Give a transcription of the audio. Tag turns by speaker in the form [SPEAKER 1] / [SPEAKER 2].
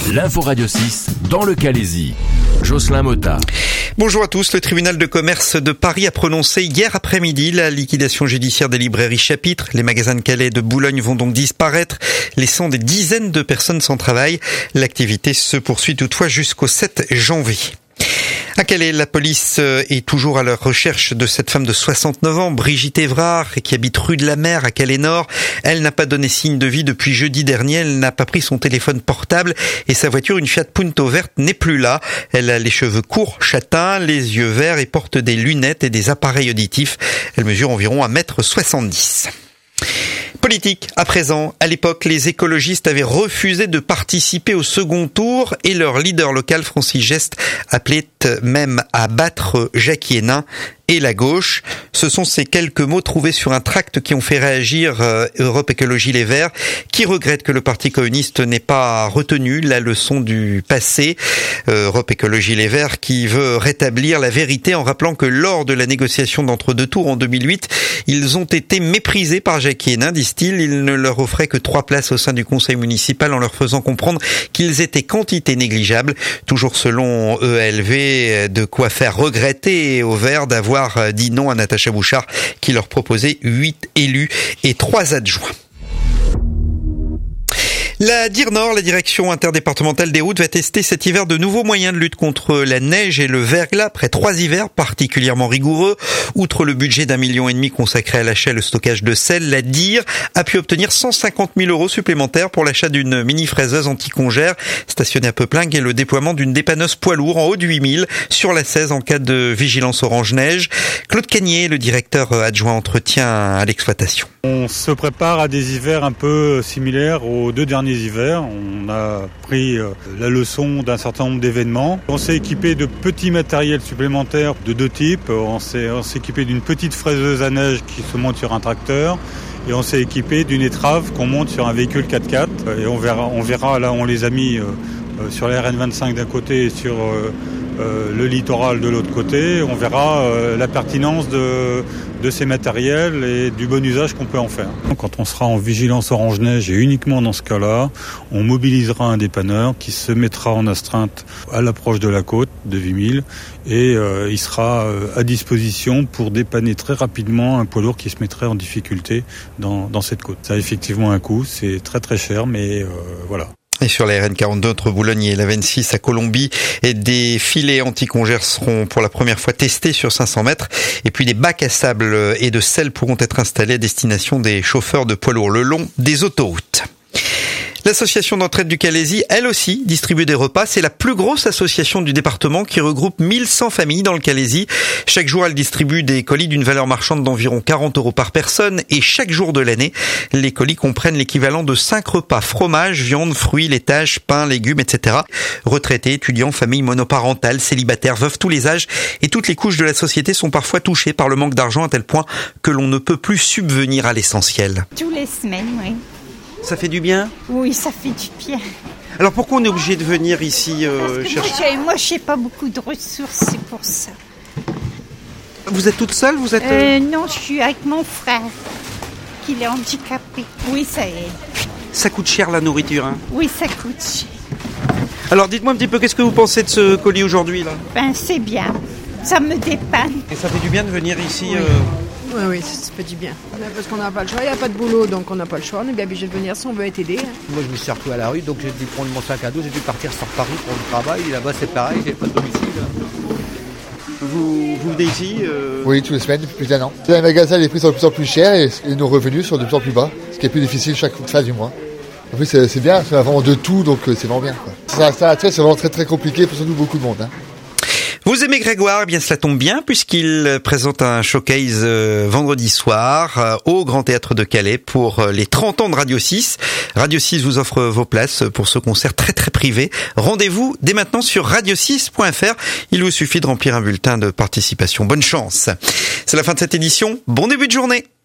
[SPEAKER 1] L'info Radio 6 dans le Calaisis. Jocelyn Motta.
[SPEAKER 2] Bonjour à tous. Le tribunal de commerce de Paris a prononcé hier après-midi la liquidation judiciaire des librairies Chapitre. Les magasins de Calais et de Boulogne vont donc disparaître, laissant des dizaines de personnes sans travail. L'activité se poursuit toutefois jusqu'au 7 janvier. À Calais, la police est toujours à la recherche de cette femme de 69 ans, Brigitte Évrard, qui habite rue de la Mer à Calais-Nord. Elle n'a pas donné signe de vie depuis jeudi dernier. Elle n'a pas pris son téléphone portable et sa voiture, une Fiat Punto verte, n'est plus là. Elle a les cheveux courts, châtains, les yeux verts et porte des lunettes et des appareils auditifs. Elle mesure environ 1,70 m. Politique, à présent. À l'époque, les écologistes avaient refusé de participer au second tour et leur leader local, Francis Geste, appelait même à battre Jacky Hénin et la gauche. Ce sont ces quelques mots trouvés sur un tract qui ont fait réagir Europe Écologie Les Verts, qui regrette que le Parti communiste n'ait pas retenu la leçon du passé. Europe Écologie Les Verts qui veut rétablir la vérité en rappelant que lors de la négociation d'entre-deux tours en 2008, ils ont été méprisés par Jacky Hénin, disent-ils. Il ne leur offrait que 3 places au sein du conseil municipal en leur faisant comprendre qu'ils étaient quantité négligeable. Toujours selon ELV, de quoi faire regretter aux Verts d'avoir dit non à Natacha Bouchard qui leur proposait 8 élus et 3 adjoints. La DIR Nord, la direction interdépartementale des routes, va tester cet hiver de nouveaux moyens de lutte contre la neige et le verglas après 3 hivers particulièrement rigoureux. Outre le budget d'1,5 million consacré à l'achat et le stockage de sel, la DIR a pu obtenir 150 000 € supplémentaires pour l'achat d'une mini-fraiseuse anti-congère stationnée à Peuplingue et le déploiement d'une dépanneuse poids lourd en haut de 8000 sur la 16 en cas de vigilance orange-neige. Claude Cagnier, le directeur adjoint entretien à l'exploitation.
[SPEAKER 3] On se prépare à des hivers un peu similaires aux 2 derniers hivers. On a pris la leçon d'un certain nombre d'événements. On s'est équipé de petits matériels supplémentaires de 2 types. On s'est équipé d'une petite fraiseuse à neige qui se monte sur un tracteur. Et on s'est équipé d'une étrave qu'on monte sur un véhicule 4x4. Et on verra là, on les a mis sur la RN25 d'un côté et sur le littoral de l'autre côté. On verra la pertinence de ces matériels et du bon usage qu'on peut en faire. Quand on sera en vigilance orange-neige et uniquement dans ce cas-là, on mobilisera un dépanneur qui se mettra en astreinte à l'approche de la côte de 8000 et il sera à disposition pour dépanner très rapidement un poids lourd qui se mettrait en difficulté dans cette côte. Ça a effectivement un coût, c'est très très cher, mais voilà.
[SPEAKER 2] Et sur la RN42 entre Boulogne et la 26 à Colombie, et des filets anti-congères seront pour la première fois testés sur 500 mètres. Et puis des bacs à sable et de sel pourront être installés à destination des chauffeurs de poids lourds le long des autoroutes. L'association d'entraide du Calaisis, elle aussi, distribue des repas. C'est la plus grosse association du département qui regroupe 1100 familles dans le Calaisis. Chaque jour, elle distribue des colis d'une valeur marchande d'environ 40 € par personne. Et chaque jour de l'année, les colis comprennent l'équivalent de 5 repas. Fromage, viande, fruits, laitage, pain, légumes, etc. Retraités, étudiants, familles monoparentales, célibataires, veuves, tous les âges et toutes les couches de la société sont parfois touchées par le manque d'argent à tel point que l'on ne peut plus subvenir à l'essentiel.
[SPEAKER 4] Tous les semaines, oui.
[SPEAKER 2] Ça fait du bien ?
[SPEAKER 4] Oui, ça fait du bien.
[SPEAKER 2] Alors pourquoi on est obligé de venir ici chercher ?
[SPEAKER 4] Moi, je n'ai pas beaucoup de ressources, c'est pour ça.
[SPEAKER 2] Vous êtes toute seule ?
[SPEAKER 4] Non, je suis avec mon frère, qui est handicapé. Oui, ça aide.
[SPEAKER 2] Ça coûte cher la nourriture, hein ?
[SPEAKER 4] Oui, ça coûte cher.
[SPEAKER 2] Alors dites-moi un petit peu, qu'est-ce que vous pensez de ce colis aujourd'hui là ?
[SPEAKER 4] C'est bien, ça me dépanne.
[SPEAKER 2] Et ça fait du bien de venir ici
[SPEAKER 5] Oui, ça fait du bien. Parce qu'on n'a pas le choix, il n'y a pas de boulot, donc on n'a pas le choix. On est bien obligé de venir si on veut être aidé.
[SPEAKER 6] Moi, je me suis retrouvé à la rue, donc j'ai dû prendre mon sac à dos, j'ai dû partir sur Paris pour le travail. Et là-bas, c'est pareil, j'ai pas de domicile.
[SPEAKER 2] Vous venez ici
[SPEAKER 7] Oui, toutes les semaines, depuis plus d'1 an. Dans les magasins, les prix sont de plus en plus chers et nos revenus sont de plus en plus bas, ce qui est plus difficile chaque fin du mois. En plus, c'est bien, parce qu'on a vraiment de tout, donc c'est vraiment bien. C'est vraiment très très compliqué pour surtout beaucoup de monde.
[SPEAKER 2] Vous aimez Grégoire ? Eh bien, cela tombe bien puisqu'il présente un showcase vendredi soir au Grand Théâtre de Calais pour les 30 ans de Radio 6. Radio 6 vous offre vos places pour ce concert très très privé. Rendez-vous dès maintenant sur radio6.fr. Il vous suffit de remplir un bulletin de participation. Bonne chance. C'est la fin de cette édition. Bon début de journée.